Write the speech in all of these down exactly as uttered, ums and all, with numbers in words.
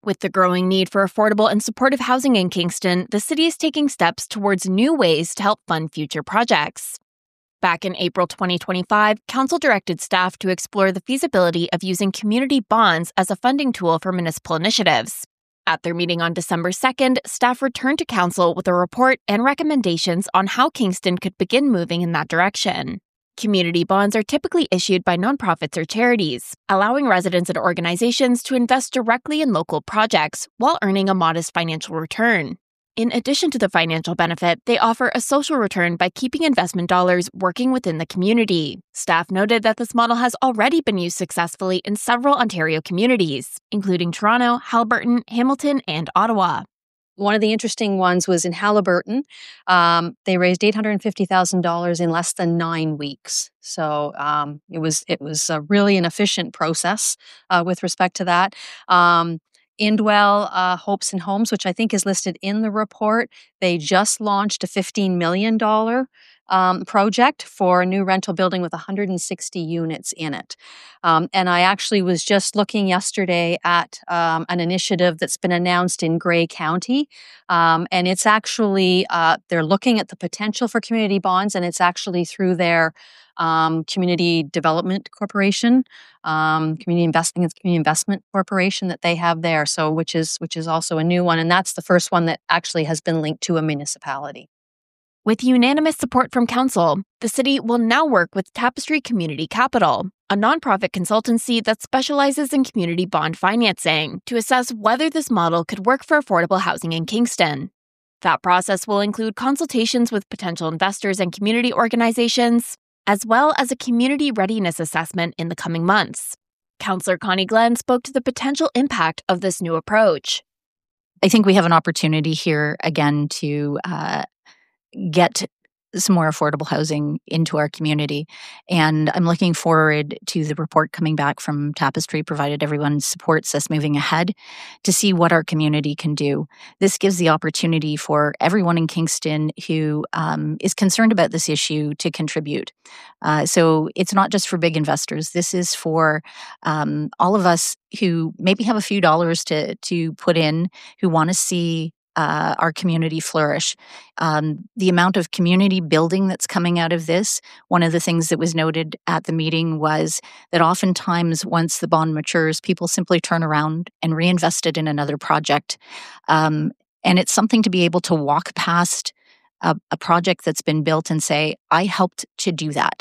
With the growing need for affordable and supportive housing in Kingston, the city is taking steps towards new ways to help fund future projects. Back in April twenty twenty-five, Council directed staff to explore the feasibility of using community bonds as a funding tool for municipal initiatives. At their meeting on December second, staff returned to Council with a report and recommendations on how Kingston could begin moving in that direction. Community bonds are typically issued by nonprofits or charities, allowing residents and organizations to invest directly in local projects while earning a modest financial return. In addition to the financial benefit, they offer a social return by keeping investment dollars working within the community. Staff noted that this model has already been used successfully in several Ontario communities, including Toronto, Haliburton, Hamilton, and Ottawa. One of the interesting ones was in Haliburton. Um, they raised eight hundred fifty thousand dollars in less than nine weeks. So um, it was it was a really an efficient process uh, with respect to that. Um, Indwell uh, Hopes and Homes, which I think is listed in the report, they just launched a fifteen million dollars um, project for a new rental building with one hundred sixty units in it. Um, and I actually was just looking yesterday at um, an initiative that's been announced in Grey County. Um, and it's actually, uh, they're looking at the potential for community bonds, and it's actually through their Um, Community Development Corporation, um, Community Investing and Community Investment Corporation that they have there. So, which is which is also a new one, and that's the first one that actually has been linked to a municipality. With unanimous support from Council, the city will now work with Tapestry Community Capital, a nonprofit consultancy that specializes in community bond financing, to assess whether this model could work for affordable housing in Kingston. That process will include consultations with potential investors and community organizations, as well as a community readiness assessment in the coming months. Councillor Connie Glenn spoke to the potential impact of this new approach. I think we have an opportunity here again to uh, get some more affordable housing into our community. And I'm looking forward to the report coming back from Tapestry, provided everyone supports us moving ahead, to see what our community can do. This gives the opportunity for everyone in Kingston who um, is concerned about this issue to contribute. Uh, so it's not just for big investors. This is for um, all of us who maybe have a few dollars to, to put in, who want to see Uh, our community flourish. Um, the amount of community building that's coming out of this, one of the things that was noted at the meeting was that oftentimes once the bond matures, people simply turn around and reinvest it in another project. Um, and it's something to be able to walk past a, a project that's been built and say, I helped to do that.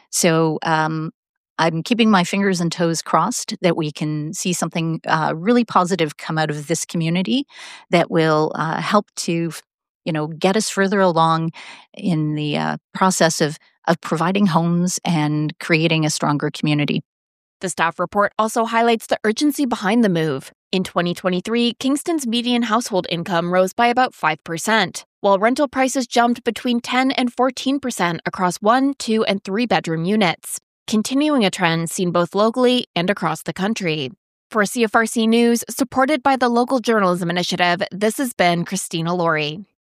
So um, I'm keeping my fingers and toes crossed that we can see something uh, really positive come out of this community that will uh, help to, you know, get us further along in the uh, process of of providing homes and creating a stronger community. The staff report also highlights the urgency behind the move. In twenty twenty-three, Kingston's median household income rose by about five percent, while rental prices jumped between ten and fourteen percent across one, two, and three-bedroom units, continuing a trend seen both locally and across the country. For C F R C News, supported by the Local Journalism Initiative, this has been Christina Laurie.